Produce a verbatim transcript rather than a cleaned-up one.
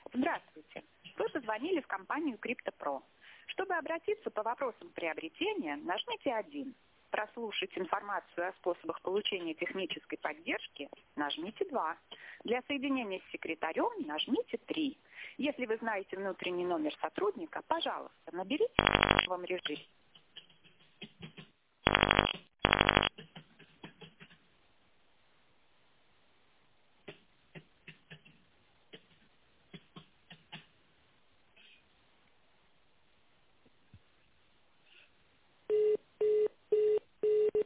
Здравствуйте. Вы позвонили в компанию CryptoPro. Чтобы обратиться по вопросам приобретения, нажмите один. Прослушать информацию о способах получения технической поддержки, нажмите два. Для соединения с секретарем нажмите три. Если вы знаете внутренний номер сотрудника, пожалуйста, наберите в вам режим.